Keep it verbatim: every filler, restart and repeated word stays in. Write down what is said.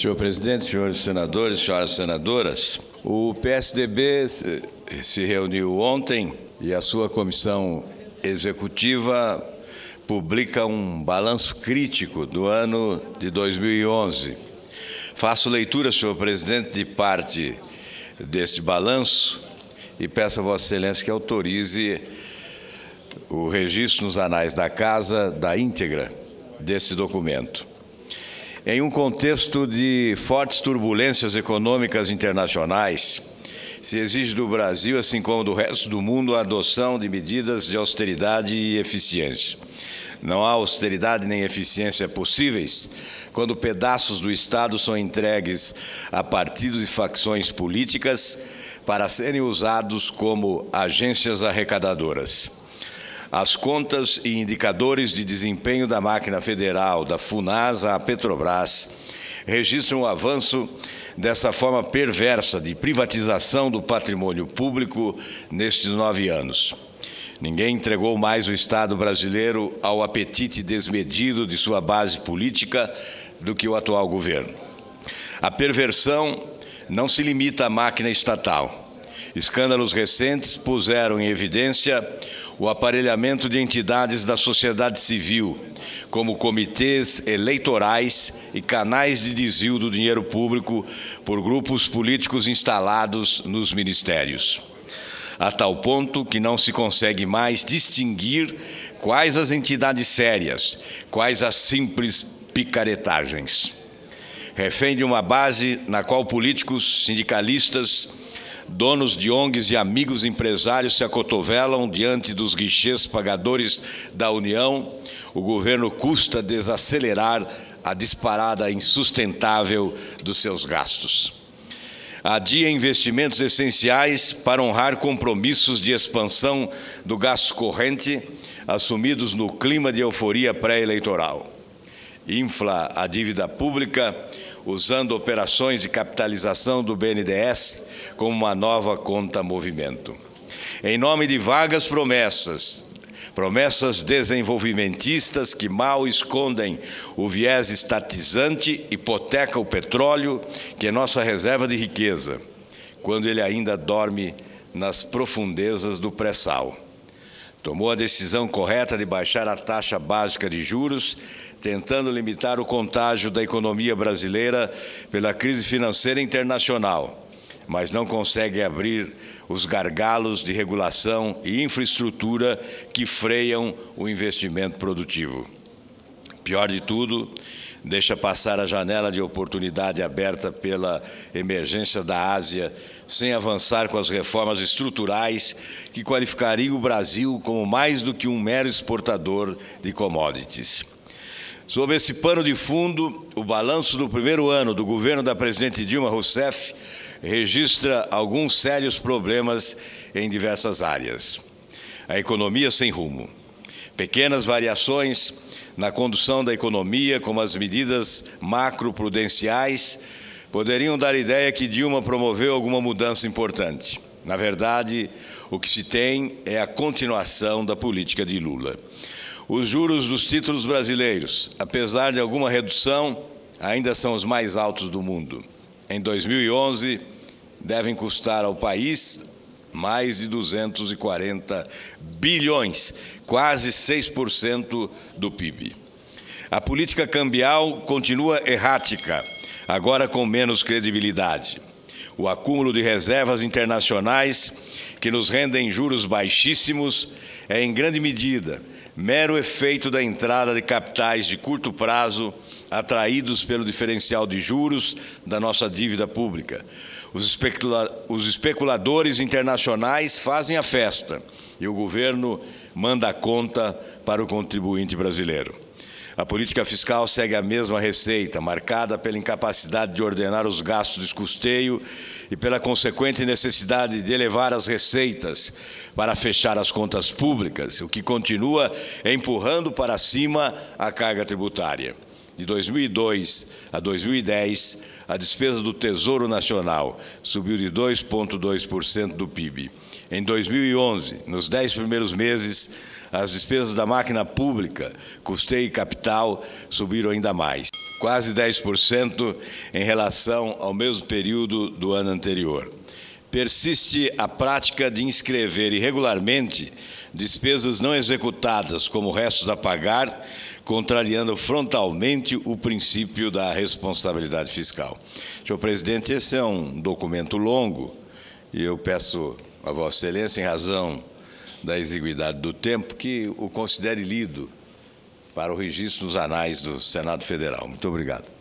Senhor presidente, senhores senadores, senhoras senadoras, o P S D B se reuniu ontem e a sua comissão executiva publica um balanço crítico do ano de dois mil e onze. Faço leitura, senhor presidente, de parte deste balanço e peço a Vossa Excelência que autorize o registro nos anais da Casa da íntegra desse documento. Em um contexto de fortes turbulências econômicas internacionais, se exige do Brasil, assim como do resto do mundo, a adoção de medidas de austeridade e eficiência. Não há austeridade nem eficiência possíveis quando pedaços do Estado são entregues a partidos e facções políticas para serem usados como agências arrecadadoras. As contas e indicadores de desempenho da máquina federal, da FUNASA à Petrobras, registram o avanço dessa forma perversa de privatização do patrimônio público nestes nove anos. Ninguém entregou mais o Estado brasileiro ao apetite desmedido de sua base política do que o atual governo. A perversão não se limita à máquina estatal. Escândalos recentes puseram em evidência o aparelhamento de entidades da sociedade civil, como comitês eleitorais e canais de desvio do dinheiro público por grupos políticos instalados nos ministérios. A tal ponto que não se consegue mais distinguir quais as entidades sérias, quais as simples picaretagens. Refém de uma base na qual políticos, sindicalistas, donos de O N Gs e amigos empresários se acotovelam diante dos guichês pagadores da União, o governo custa desacelerar a disparada insustentável dos seus gastos. Adia investimentos essenciais para honrar compromissos de expansão do gasto corrente assumidos no clima de euforia pré-eleitoral. Infla a dívida pública usando operações de capitalização do B N D E S como uma nova conta-movimento. Em nome de vagas promessas, promessas desenvolvimentistas que mal escondem o viés estatizante, hipoteca o petróleo, que é nossa reserva de riqueza, quando ele ainda dorme nas profundezas do pré-sal. Tomou a decisão correta de baixar a taxa básica de juros, tentando limitar o contágio da economia brasileira pela crise financeira internacional, mas não consegue abrir os gargalos de regulação e infraestrutura que freiam o investimento produtivo. Pior de tudo, deixa passar a janela de oportunidade aberta pela emergência da Ásia, sem avançar com as reformas estruturais que qualificariam o Brasil como mais do que um mero exportador de commodities. Sob esse pano de fundo, o balanço do primeiro ano do governo da presidente Dilma Rousseff registra alguns sérios problemas em diversas áreas. A economia sem rumo. Pequenas variações na condução da economia, como as medidas macroprudenciais, poderiam dar ideia que Dilma promoveu alguma mudança importante. Na verdade, o que se tem é a continuação da política de Lula. Os juros dos títulos brasileiros, apesar de alguma redução, ainda são os mais altos do mundo. Em dois mil e onze, devem custar ao país mais de duzentos e quarenta bilhões, quase seis por cento do P I B. A política cambial continua errática, agora com menos credibilidade. O acúmulo de reservas internacionais, que nos rendem juros baixíssimos, é em grande medida mero efeito da entrada de capitais de curto prazo atraídos pelo diferencial de juros da nossa dívida pública. Os, especula- os especuladores internacionais fazem a festa e o governo manda a conta para o contribuinte brasileiro. A política fiscal segue a mesma receita, marcada pela incapacidade de ordenar os gastos de custeio e pela consequente necessidade de elevar as receitas para fechar as contas públicas, o que continua empurrando para cima a carga tributária. De dois mil e dois a dois mil e dez, a despesa do Tesouro Nacional subiu de dois vírgula dois por cento do P I B. Em dois mil e onze, nos dez primeiros meses, as despesas da máquina pública, custeio e capital, subiram ainda mais. quase dez por cento em relação ao mesmo período do ano anterior. Persiste a prática de inscrever irregularmente despesas não executadas como restos a pagar, contrariando frontalmente o princípio da responsabilidade fiscal. Senhor presidente, esse é um documento longo e eu peço a Vossa Excelência, em razão da exiguidade do tempo, que o considere lido para o registro nos anais do Senado Federal. Muito obrigado.